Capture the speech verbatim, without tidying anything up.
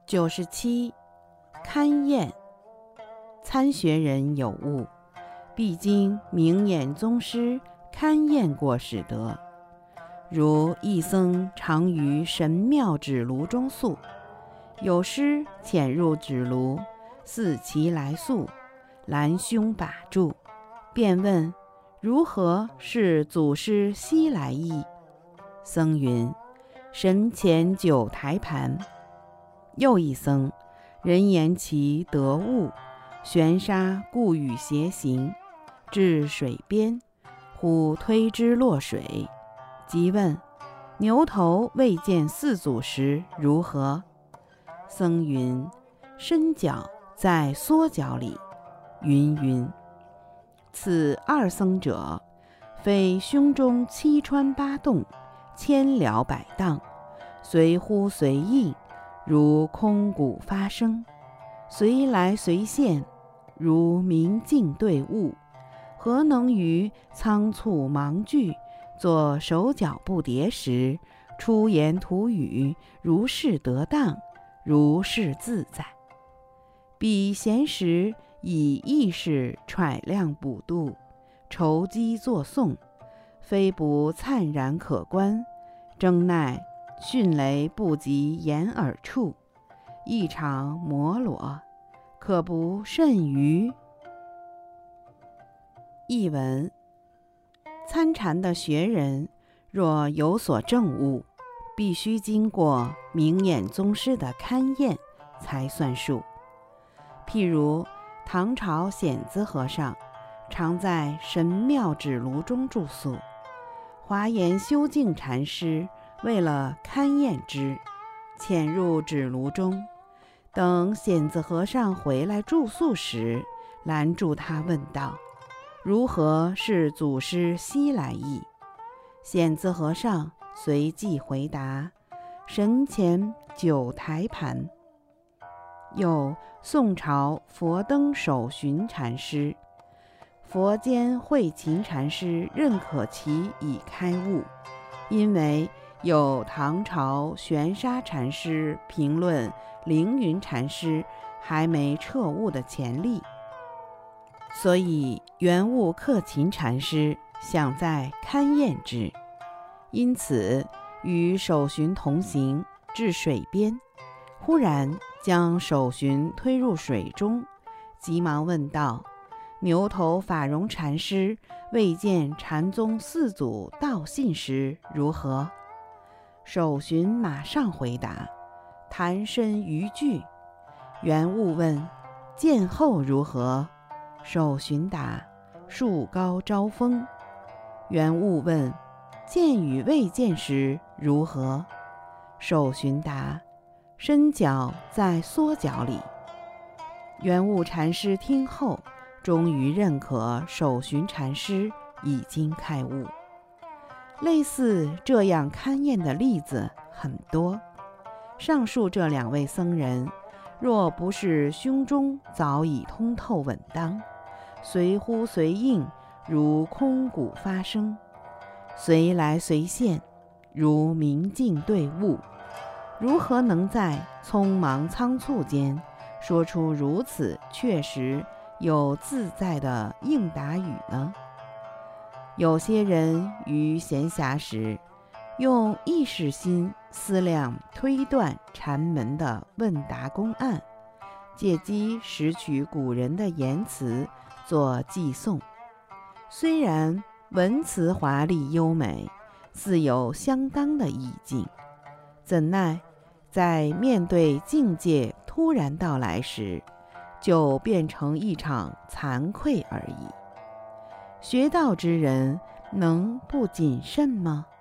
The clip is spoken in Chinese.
九十七，勘验。参学人有误，必经明眼宗师勘验过始得。如一僧常于神庙纸炉中宿，有师潜入纸炉，似其来宿，拦胸把住，便问如何是祖师西来意？僧云：神前九台盘。又一僧，人言其得悟，悬沙故与偕行，至水边，忽推之落水。即问牛头未见四祖时如何？僧云：身脚在缩脚里。云云。此二僧者，非胸中七穿八洞，千了百荡，随呼随应，如空谷发声，随来随现，如明镜对物，何能于仓促忙剧，做手脚不迭时，出言吐语，如是得当，如是自在。彼闲时以意识揣量补度，筹机作诵，非不灿然可观，争奈迅雷不及掩耳处，一场摩罗，可不甚于？译文：参禅的学人若有所证悟，必须经过明眼宗师的勘验才算数。譬如唐朝显资和尚常在神庙纸炉中住宿，华严修净禅师为了勘验之，潜入纸炉中，等显资和尚回来住宿时，拦住他问道：如何是祖师西来意？显资和尚随即回答：神前九台盘。又宋朝佛灯守寻禅师，佛间慧勤禅师认可其已开悟，因为有唐朝玄沙禅师评论凌云禅师还没彻悟的潜力，所以圆悟克勤禅师想在勘验之，因此与守寻同行，至水边，忽然将守寻推入水中，急忙问道：牛头法融禅师未见禅宗四祖道信时如何？守寻马上回答：谈身于具。圆悟问：见后如何？守寻答：树高招风。圆悟问：见与未见时如何？守寻答：身脚在缩脚里。圆悟禅师听后，终于认可守寻禅师已经开悟。类似这样勘验的例子很多。上述这两位僧人，若不是胸中早已通透稳当，随呼随应，如空谷发声，随来随现，如明镜对物，如何能在匆忙仓促间说出如此确实有自在的应答语呢？有些人于闲暇时，用意识心思量推断禅门的问答公案，借机拾取古人的言辞做寄诵，虽然文辞华丽优美，似有相当的意境，怎奈在面对境界突然到来时，就变成一场惭愧而已。学道之人能不谨慎吗？